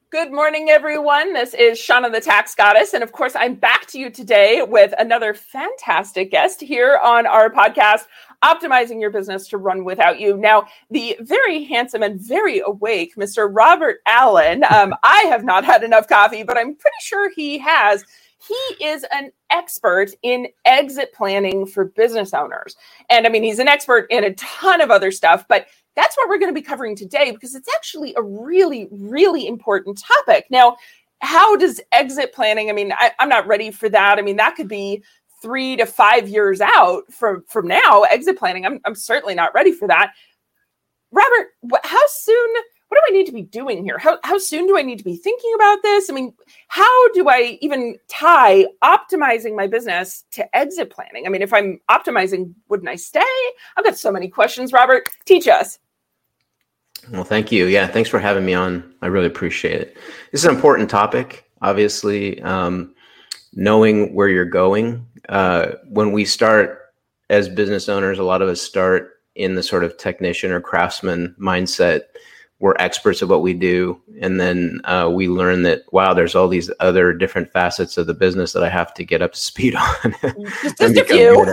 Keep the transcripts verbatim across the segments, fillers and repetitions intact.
Good morning, everyone. This is Shauna the Tax Goddess. And of course, I'm back to you today with another fantastic guest here on our podcast, Optimizing Your Business to Run Without You. Now, the very handsome and very awake Mister Robert Allen, um, I have not had enough coffee, but I'm pretty sure he has. He is an expert in exit planning for business owners. And I mean, he's an expert in a ton of other stuff, but that's what we're going to be covering today because it's actually a really, really important topic. Now, how does exit planning, I mean, I, I'm not ready for that. I mean, that could be three to five years out from, from now, exit planning. I'm, I'm certainly not ready for that. Robert, how soon, what do I need to be doing here? How, how soon do I need to be thinking about this? I mean, how do I even tie optimizing my business to exit planning? I mean, if I'm optimizing, wouldn't I stay? I've got so many questions, Robert. Teach us. Well, thank you. Yeah, thanks for having me on. I really appreciate it. This is an important topic, obviously, um, knowing where you're going. Uh, when we start as business owners, a lot of us start in the sort of technician or craftsman mindset. We're experts at what we do. And then uh, we learn that, wow, there's all these other different facets of the business that I have to get up to speed on. Just, just a few.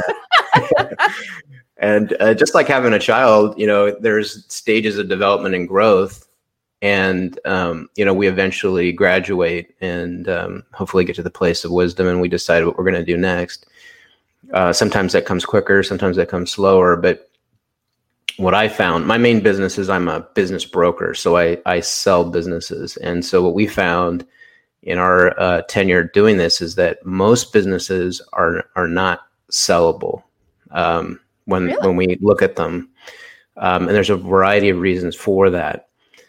And uh, just like having a child, you know, there's stages of development and growth. And, um, you know, we eventually graduate and um, hopefully get to the place of wisdom and we decide what we're going to do next. Uh, sometimes that comes quicker, sometimes that comes slower. But what I found, my main business is I'm a business broker. So I, I sell businesses. And so what we found in our uh, tenure doing this is that most businesses are are not sellable. Um, when really? when we look at them. Um, and there's a variety of reasons for that.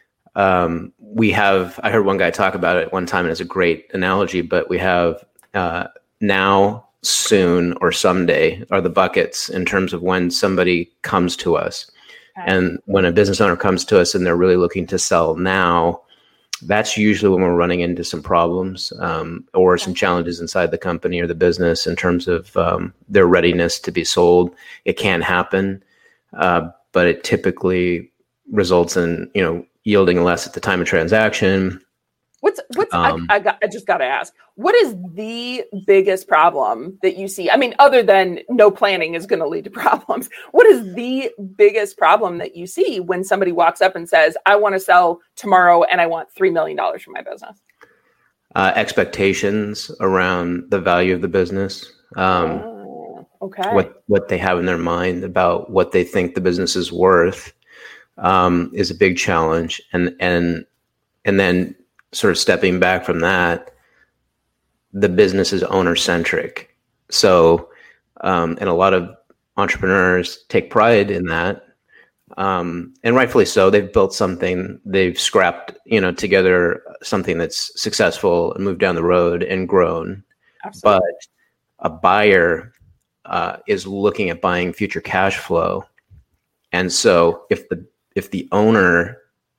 Um, we have, I heard one guy talk about it one time, and it's a great analogy, but we have uh, now, soon, or someday are the buckets in terms of when somebody comes to us. Okay. And when a business owner comes to us and they're really looking to sell now, that's usually when we're running into some problems um, or some challenges inside the company or the business in terms of um, their readiness to be sold. It can happen, uh, but it typically results in, you know, yielding less at the time of transaction. What's what's um, I, I got I just got to ask, what is the biggest problem that you see? I mean, other than no planning is going to lead to problems, what is the biggest problem that you see when somebody walks up and says, I want to sell tomorrow and I want three million dollars for my business? Uh, expectations around the value of the business. Um, oh, okay. What, what they have in their mind about what they think the business is worth um, is a big challenge. And, and, and then sort of stepping back from that, the business is owner centric. So, um, and a lot of entrepreneurs take pride in that. Um, and rightfully so. They've built something, they've scrapped, you know, together something that's successful and moved down the road and grown. Absolutely. But a buyer uh, is looking at buying future cash flow. And so if the, if the owner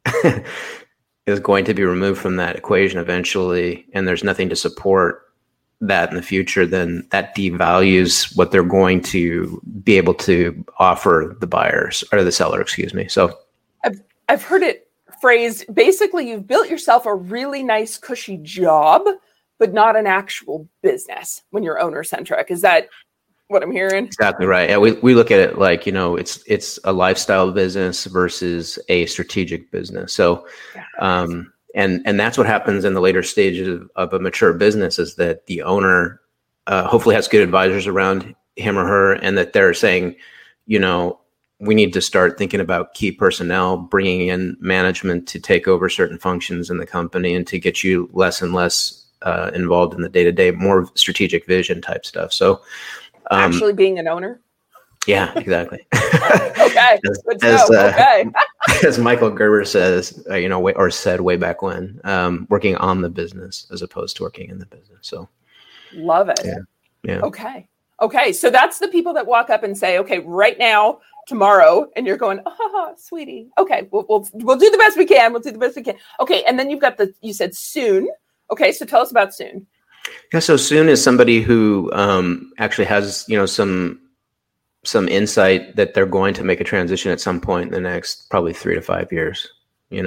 is going to be removed from that equation eventually, and there's nothing to support that in the future, then that devalues what they're going to be able to offer the buyers or the seller, excuse me. So I've, I've heard it phrased, basically you've built yourself a really nice cushy job, but not an actual business when you're owner centric. Is that what I'm hearing? Exactly right. Yeah, we, we look at it like, you know, it's it's a lifestyle business versus a strategic business. So, um, and and that's what happens in the later stages of, of a mature business is that the owner uh, hopefully has good advisors around him or her, and that they're saying, you know, we need to start thinking about key personnel, bringing in management to take over certain functions in the company and to get you less and less uh, involved in the day-to-day, more strategic vision type stuff. So. Um, Actually being an owner? Yeah, exactly. Okay. as, Good to as, know. uh, okay. as Michael Gerber says, uh, you know, way, or said way back when, um, working on the business as opposed to working in the business. So love it. Yeah. yeah. Okay. Okay. So that's the people that walk up and say, okay, right now, tomorrow, and you're going, oh, sweetie. Okay. We'll, we'll, we'll do the best we can. We'll do the best we can. Okay. And then you've got the, you said soon. Okay. So tell us about soon. Yeah, so soon is somebody who um, actually has, you know, some some insight that they're going to make a transition at some point in the next probably three to five years. You know, okay.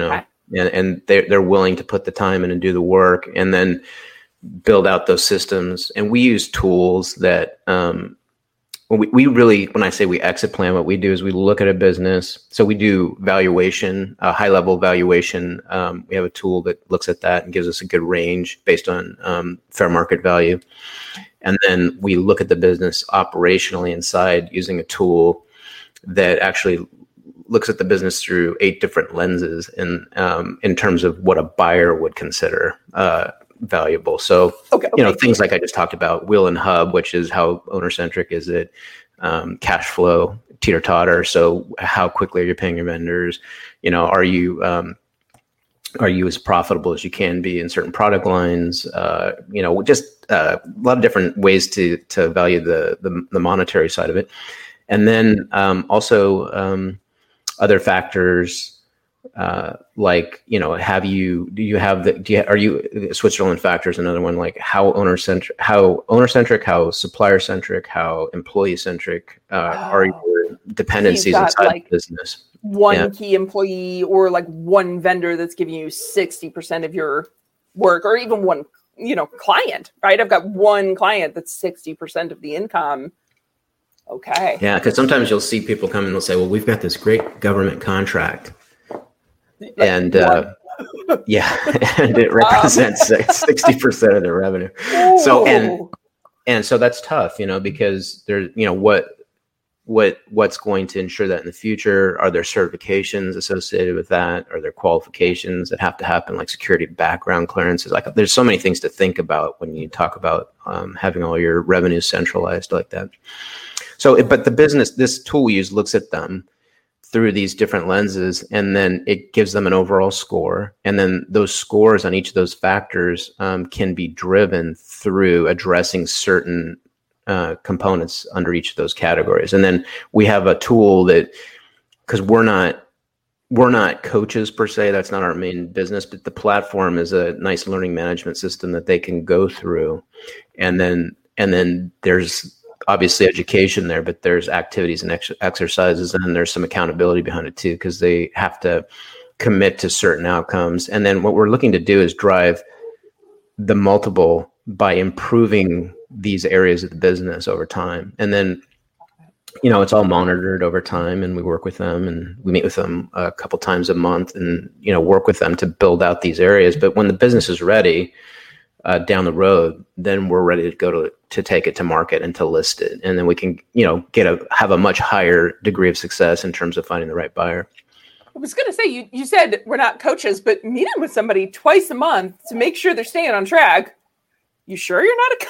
and, and they're, they're willing to put the time in and do the work and then build out those systems. And we use tools that, um, we, we really, when I say we exit plan, what we do is we look at a business. So we do valuation, a high level valuation. Um, we have a tool that looks at that and gives us a good range based on um, fair market value. And then we look at the business operationally inside using a tool that actually looks at the business through eight different lenses in, um, in terms of what a buyer would consider uh, valuable. So, okay, okay. you know, things like I just talked about, wheel and hub, which is how owner-centric is it, um, cash flow, teeter-totter. So how quickly are you paying your vendors? You know, are you um, are you as profitable as you can be in certain product lines? Uh, you know, just uh, a lot of different ways to to value the the, the monetary side of it. And then um, also um, other factors uh, like, you know, have you, do you have the, do you, are you, Switzerland factor is another one, like how owner centric, how owner centric, how supplier centric, how employee centric uh, oh. are your dependencies got, inside like, the business. One yeah. key employee or like one vendor that's giving you sixty percent of your work, or even one, you know, client, right? I've got one client that's sixty percent of the income. Okay. Yeah, because sometimes you'll see people come and they'll say, well, we've got this great government contract. Like and uh, yeah, and it represents um. sixty percent of their revenue. Ooh. So, and, and so that's tough, you know, because there's, you know, what, what, what's going to ensure that in the future? Are there certifications associated with that? Are there qualifications that have to happen, like security background clearances? Like there's so many things to think about when you talk about um, having all your revenue centralized like that. So, but the business, this tool we use looks at them through these different lenses, and then it gives them an overall score. And then those scores on each of those factors um, can be driven through addressing certain uh, components under each of those categories. And then we have a tool that, because we're not, we're not coaches per se, that's not our main business, but the platform is a nice learning management system that they can go through. And then, and then there's obviously education there, but there's activities and ex- exercises, and then there's some accountability behind it too, because they have to commit to certain outcomes. And then what we're looking to do is drive the multiple by improving these areas of the business over time. And then, you know, it's all monitored over time, and we work with them, and we meet with them a couple times a month and, you know, work with them to build out these areas. But when the business is ready, Uh, down the road, then we're ready to go to to take it to market and to list it, and then we can, you know, get a have a much higher degree of success in terms of finding the right buyer. I was going to say, you you said we're not coaches, but meeting with somebody twice a month to make sure they're staying on track. You sure you're not a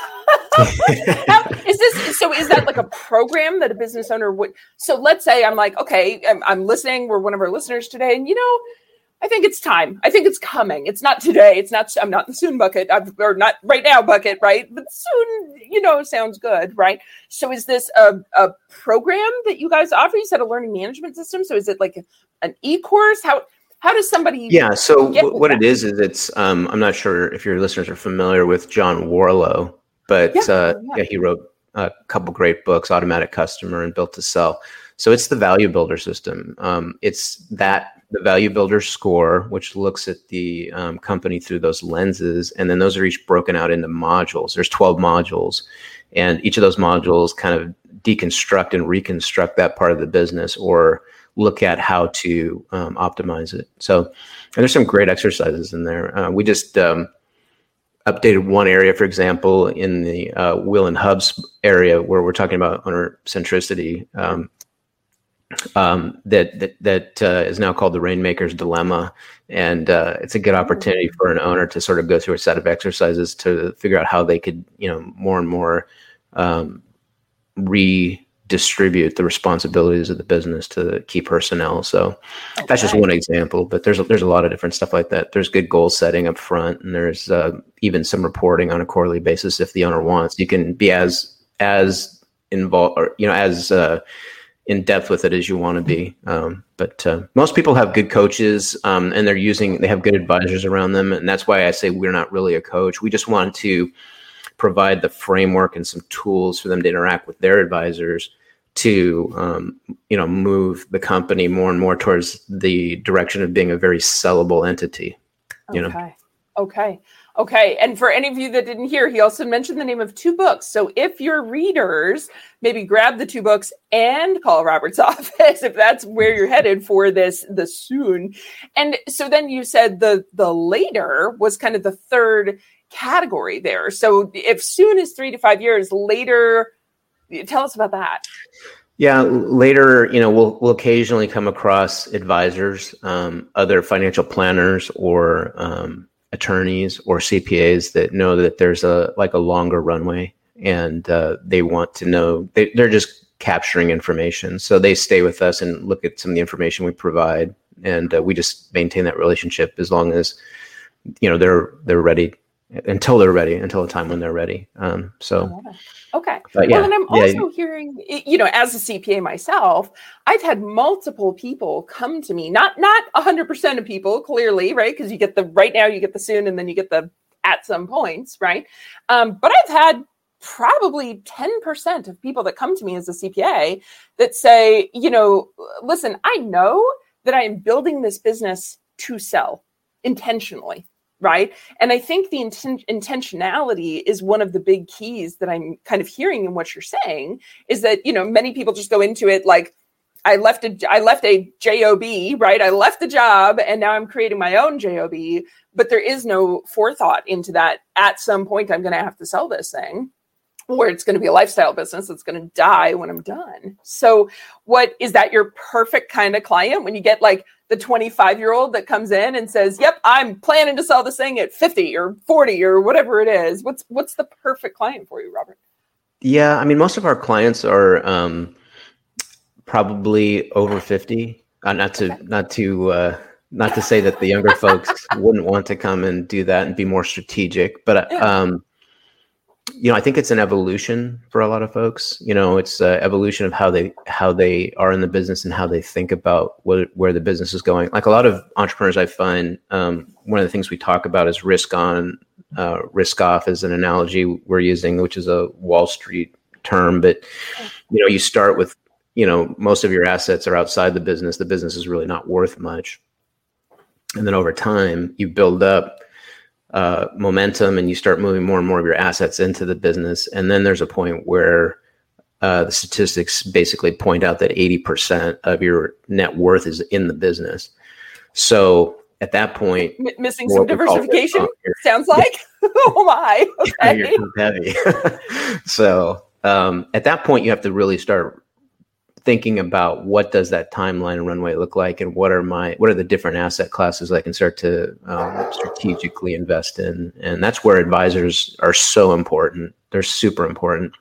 coach? How, is this so? Is that like a program that a business owner would? So let's say I'm like, okay, I'm, I'm listening. We're one of our listeners today, and you know, I think it's time. I think it's coming. It's not today. It's not, I'm not in the soon bucket, I've, or not right now bucket, right? But soon, you know, sounds good, right? So is this a, a program that you guys offer? You said a learning management system. So is it like an e-course? How how does somebody Yeah, so w- what that? it is, is it's, um, I'm not sure if your listeners are familiar with John Warlow, but yeah, uh, yeah. yeah, he wrote a couple great books, Automatic Customer and Built to Sell. So it's the value builder system. Um, it's that the value builder score, which looks at the um, company through those lenses. And then those are each broken out into modules. There's twelve modules, and each of those modules kind of deconstruct and reconstruct that part of the business, or look at how to um, optimize it. So and there's some great exercises in there. Uh, we just um, updated one area, for example, in the uh, wheel and hubs area, where we're talking about owner centricity. Um, Um, that that that uh, is now called the Rainmaker's Dilemma, and uh, it's a good opportunity for an owner to sort of go through a set of exercises to figure out how they could, you know, more and more um, redistribute the responsibilities of the business to the key personnel. So okay. That's just one example, but there's a, there's a lot of different stuff like that. There's good goal setting up front, and there's uh, even some reporting on a quarterly basis if the owner wants. You can be as as involved, or you know, as uh, in depth with it as you want to be. Um, but uh, most people have good coaches um, and they're using, they have good advisors around them. And that's why I say we're not really a coach. We just want to provide the framework and some tools for them to interact with their advisors to, um, you know, move the company more and more towards the direction of being a very sellable entity. You okay. know? Okay. Okay. And for any of you that didn't hear, he also mentioned the name of two books. So if your readers, maybe grab the two books and call Robert's office if that's where you're headed for this, the soon. And so then you said the the later was kind of the third category there. So if soon is three to five years, later, tell us about that. Yeah, later, you know, we'll we'll occasionally come across advisors, um, other financial planners, or um, attorneys or C P As that know that there's a like a longer runway, and uh, they want to know, they, they're just capturing information. So they stay with us and look at some of the information we provide, and uh, we just maintain that relationship as long as, you know, they're they're ready, until they're ready, until the time when they're ready. Um, so. Okay. But yeah, well, and I'm also yeah. hearing, you know, as a C P A myself, I've had multiple people come to me, not not one hundred percent of people, clearly, right? Because you get the right now, you get the soon, and then you get the at some points, right? Um, but I've had probably ten percent of people that come to me as a C P A that say, you know, listen, I know that I am building this business to sell intentionally. Right. And I think the inten- intentionality is one of the big keys that I'm kind of hearing in what you're saying, is that, you know, many people just go into it like, I left a, I left a job, right? I left the job and now I'm creating my own job, but there is no forethought into that. At some point, I'm going to have to sell this thing, or it's going to be a lifestyle business that's going to die when I'm done. So what is that your perfect kind of client when you get like the twenty-five year old that comes in and says, yep, I'm planning to sell this thing at fifty or forty or whatever it is? What's, what's the perfect client for you, Robert? Yeah. I mean, most of our clients are um, probably over fifty, uh, not to, okay. not to, uh, not to say that the younger folks wouldn't want to come and do that and be more strategic, but, um, you know, I think it's an evolution for a lot of folks. You know, it's an evolution of how they how they are in the business and how they think about what, where the business is going. Like a lot of entrepreneurs, I find um, one of the things we talk about is risk on, uh, risk off is an analogy we're using, which is a Wall Street term. But, you know, you start with, you know, most of your assets are outside the business. The business is really not worth much. And then over time, you build up uh, momentum and you start moving more and more of your assets into the business. And then there's a point where uh, the statistics basically point out that eighty percent of your net worth is in the business. So at that point, M- missing some diversification, sounds like. Oh my, okay. You're heavy. So um, at that point, you have to really start thinking about what does that timeline and runway look like, and what are my what are the different asset classes I can start to um, strategically invest in. And that's where advisors are so important. They're super important.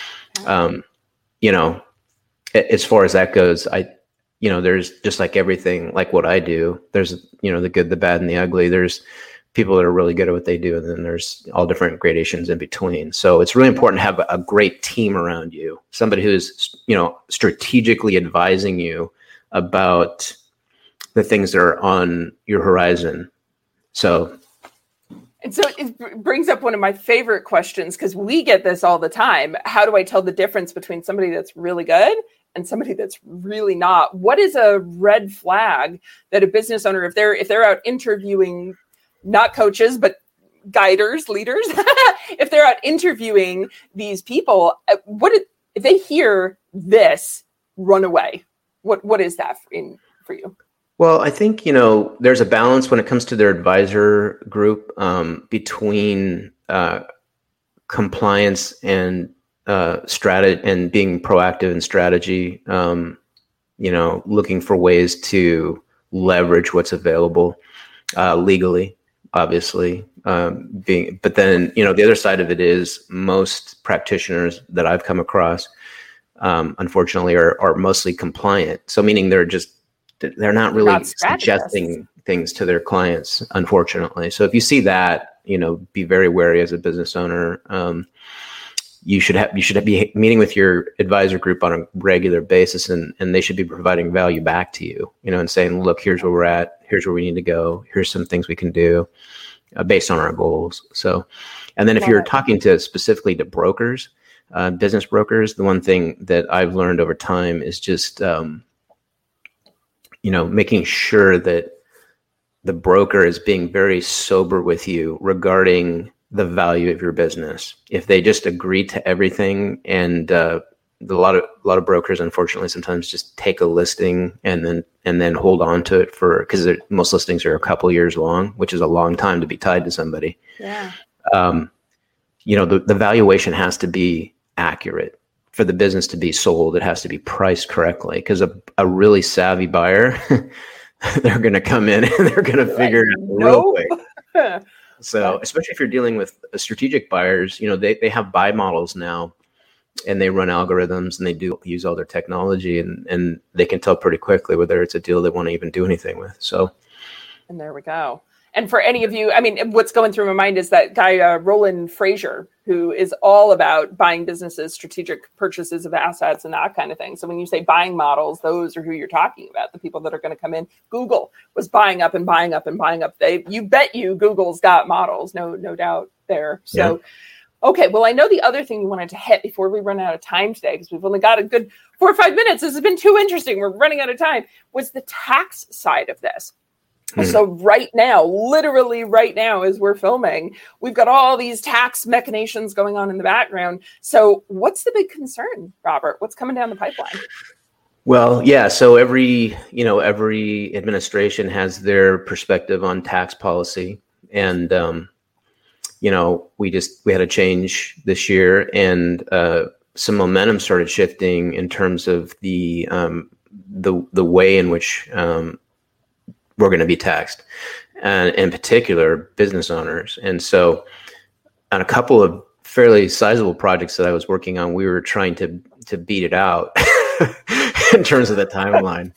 Um, you know, as far as that goes, I, you know, there's just like everything, like what I do, there's, you know, the good, the bad, and the ugly. There's people that are really good at what they do, and then there's all different gradations in between. So it's really important to have a great team around you, somebody who's, you know, strategically advising you about the things that are on your horizon. So, and so it brings up one of my favorite questions, because we get this all the time. How do I tell the difference between somebody that's really good and somebody that's really not? What is a red flag that a business owner, if they're if they're out interviewing, not coaches, but guiders, leaders, if they're out interviewing these people, what if, if they hear this, run away? What what is that for, in, for you? Well, I think, you know, there's a balance when it comes to their advisor group um, between uh, compliance and uh, strategy and being proactive in strategy, um, you know, looking for ways to leverage what's available uh, legally, obviously. Um, being, but then, you know, the other side of it is most practitioners that I've come across, um, unfortunately, are, are mostly compliant. So meaning they're just, they're not really not suggesting things to their clients, unfortunately. So if you see that, you know, be very wary as a business owner. Um, you should have, you should be meeting with your advisor group on a regular basis, and, and they should be providing value back to you, you know, and saying, look, here's where we're at. Here's where we need to go. Here's some things we can do uh, based on our goals. So, and then if you're talking to specifically to brokers, uh, business brokers, the one thing that I've learned over time is just, um, you know, making sure that the broker is being very sober with you regarding the value of your business. If they just agree to everything, and uh, a lot of a lot of brokers, unfortunately, sometimes just take a listing and then and then hold on to it for, because most listings are a couple of years long, which is a long time to be tied to somebody. Yeah. Um, you know, the, the valuation has to be accurate for the business to be sold. It has to be priced correctly, because a, a really savvy buyer, they're going to come in and they're going to figure it out real quick. So especially if you're dealing with strategic buyers, you know, they, they have buy models now, and they run algorithms, and they do use all their technology, and, and they can tell pretty quickly whether it's a deal they want to even do anything with. So, and there we go. And for any of you, I mean, what's going through my mind is that guy, uh, Roland Frazier, who is all about buying businesses, strategic purchases of assets and that kind of thing. So when you say buying models, those are who you're talking about, the people that are going to come in. Google was buying up and buying up and buying up. They, you bet you Google's got models, no, no doubt there. So, yeah. Okay, well, I know the other thing we wanted to hit before we run out of time today, because we've only got a good four or five minutes. This has been too interesting. We're running out of time, was the tax side of this. Hmm. So right now, literally right now, as we're filming, we've got all these tax machinations going on in the background. So what's the big concern, Robert? What's coming down the pipeline? Well, yeah. So every, you know, every administration has their perspective on tax policy. And, um, you know, we just, we had a change this year, and uh, some momentum started shifting in terms of the, um, the, the way in which, um, we're going to be taxed, and in particular business owners. And so on a couple of fairly sizable projects that I was working on, we were trying to, to beat it out in terms of the timeline.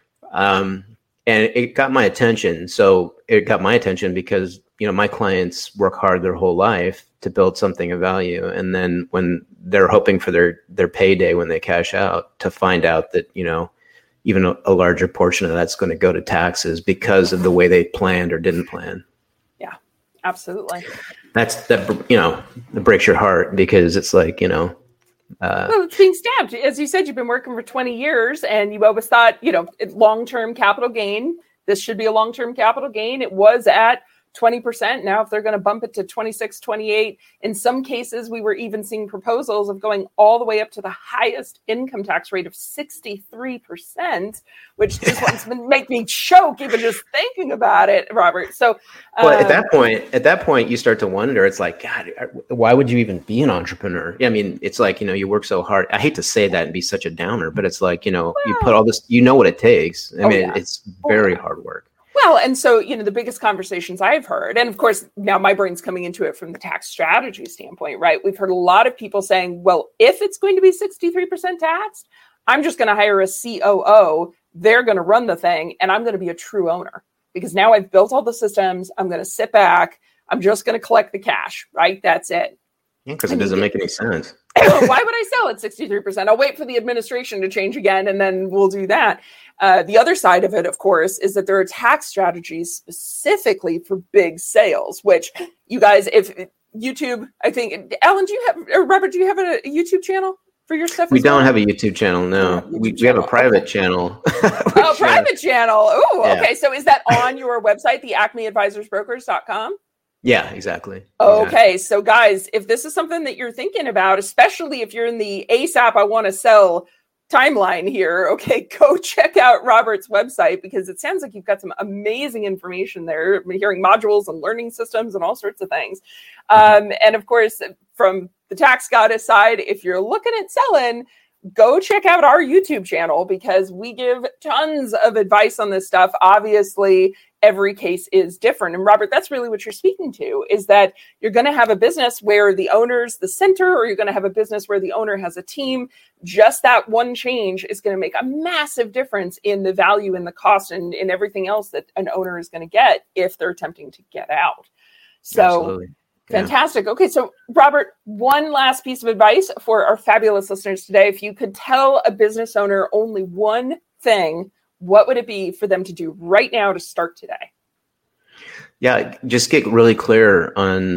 Um, and it got my attention. So it got my attention because, you know, my clients work hard their whole life to build something of value. And then when they're hoping for their, their payday, when they cash out, to find out that, you know, even a, a larger portion of that's going to go to taxes because of the way they planned or didn't plan. Yeah, absolutely. That's that, you know, it breaks your heart, because it's like, you know, uh, well, it's being stabbed. As you said, you've been working for twenty years, and you always thought, you know, long-term capital gain. This should be a long-term capital gain. It was at twenty percent. Now, if they're going to bump it to twenty-six, twenty-eight, in some cases, we were even seeing proposals of going all the way up to the highest income tax rate of sixty-three percent, which just wants to make me choke even just thinking about it, Robert. So, um, well, at that point, at that point, you start to wonder, it's like, God, why would you even be an entrepreneur? I mean, it's like, you know, you work so hard. I hate to say that and be such a downer, but it's like, you know, well, you put all this, you know what it takes. I oh, mean, yeah. it's very oh, yeah. hard work. Well, and so, you know, the biggest conversations I've heard, and of course, now my brain's coming into it from the tax strategy standpoint, right? We've heard a lot of people saying, well, if it's going to be sixty-three percent taxed, I'm just going to hire a C O O. They're going to run the thing, and I'm going to be a true owner, because now I've built all the systems. I'm going to sit back. I'm just going to collect the cash, right? That's it. Yeah, because it doesn't make any sense. Why would I sell at sixty-three percent? I'll wait for the administration to change again, and then we'll do that. Uh, the other side of it, of course, is that there are tax strategies specifically for big sales, which you guys, if YouTube, I think, Alan, do you have, or Robert, do you have a, a YouTube channel for your stuff? We don't well? have a YouTube channel, no. YouTube we, channel. we have a private okay. channel. Oh, private channel. Oh, yeah. Okay. So is that on your website, the acme advisors brokers dot com? Yeah, exactly. Okay. Exactly. So guys, if this is something that you're thinking about, especially if you're in the ASAP, I want to sell timeline here, okay, go check out Robert's website, because it sounds like you've got some amazing information there. I'm hearing modules and learning systems and all sorts of things. Um, and of course, from the Tax Goddess side, if you're looking at selling, go check out our YouTube channel, because we give tons of advice on this stuff. Obviously, every case is different. And Robert, that's really what you're speaking to, is that you're going to have a business where the owner's the center, or you're going to have a business where the owner has a team. Just that one change is going to make a massive difference in the value and the cost and in everything else that an owner is going to get if they're attempting to get out. So Absolutely. Fantastic. Yeah. Okay. So Robert, one last piece of advice for our fabulous listeners today. If you could tell a business owner only one thing, what would it be for them to do right now to start today? Yeah. Just get really clear on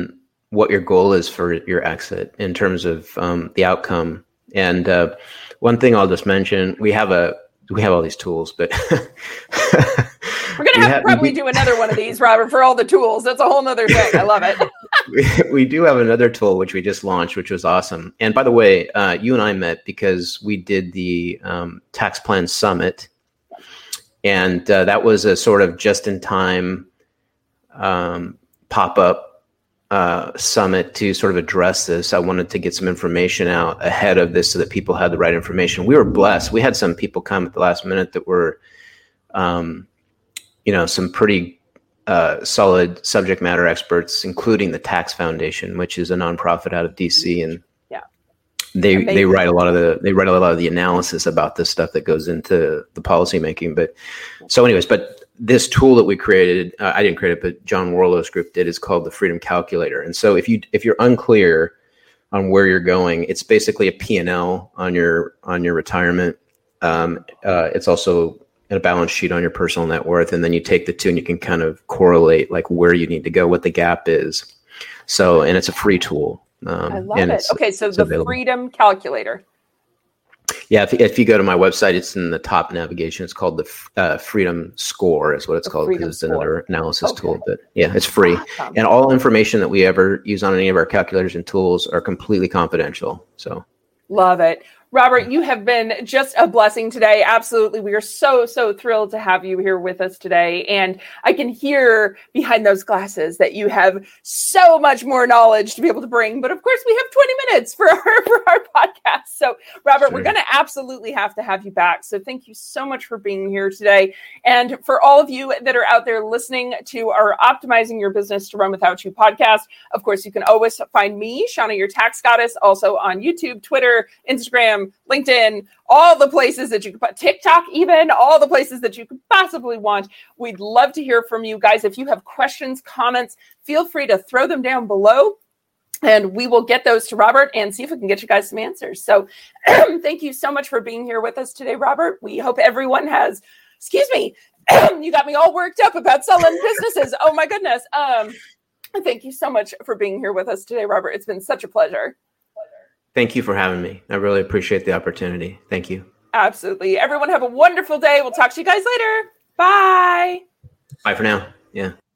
what your goal is for your exit in terms of um, the outcome. And uh, one thing I'll just mention, we have a we have all these tools, but we're going to have, have to probably we, do another one of these, Robert, for all the tools. That's a whole nother thing. I love it. we, we do have another tool, which we just launched, which was awesome. And by the way, uh, you and I met because we did the um, Tax Plan Summit. And uh, that was a sort of just-in-time um, pop-up uh, summit to sort of address this. I wanted to get some information out ahead of this so that people had the right information. We were blessed. We had some people come at the last minute that were, um, you know, some pretty uh, solid subject matter experts, including the Tax Foundation, which is a nonprofit out of D C, and yeah, they Amazing. they write a lot of the they write a lot of the analysis about this stuff that goes into the policy making. But so, anyways, but. This tool that we created, uh, I didn't create it, but John Warlow's group did, is called the Freedom Calculator. And so if you if you're unclear on where you're going, it's basically a P and L on your on your retirement. Um, uh, it's also a balance sheet on your personal net worth, and then you take the two and you can kind of correlate like where you need to go, what the gap is. So, and it's a free tool. Um, I love and it. Okay, so the available. Freedom Calculator. Yeah, if, if you go to my website, it's in the top navigation. It's called the uh, Freedom Score is what it's the called, because it's another analysis okay. tool. But yeah, it's free. Awesome. And all information that we ever use on any of our calculators and tools are completely confidential. So love it. Robert, you have been just a blessing today. Absolutely. We are so, so thrilled to have you here with us today. And I can hear behind those glasses that you have so much more knowledge to be able to bring. But of course, we have twenty minutes for our, for our podcast. So, Robert, sure. We're going to absolutely have to have you back. So thank you so much for being here today. And for all of you that are out there listening to our Optimizing Your Business to Run Without You podcast, of course, you can always find me, Shauna, your tax goddess, also on YouTube, Twitter, Instagram, LinkedIn, all the places that you could put, TikTok, even all the places that you could possibly want. We'd love to hear from you guys. If you have questions, comments, feel free to throw them down below and we will get those to Robert and see if we can get you guys some answers. So thank you so much for being here with us today, Robert. We hope everyone has, excuse me, you got me all worked up about selling businesses. Oh my goodness. Um, thank you so much for being here with us today, Robert. It's been such a pleasure. Thank you for having me. I really appreciate the opportunity. Thank you. Absolutely. Everyone have a wonderful day. We'll talk to you guys later. Bye. Bye for now. Yeah.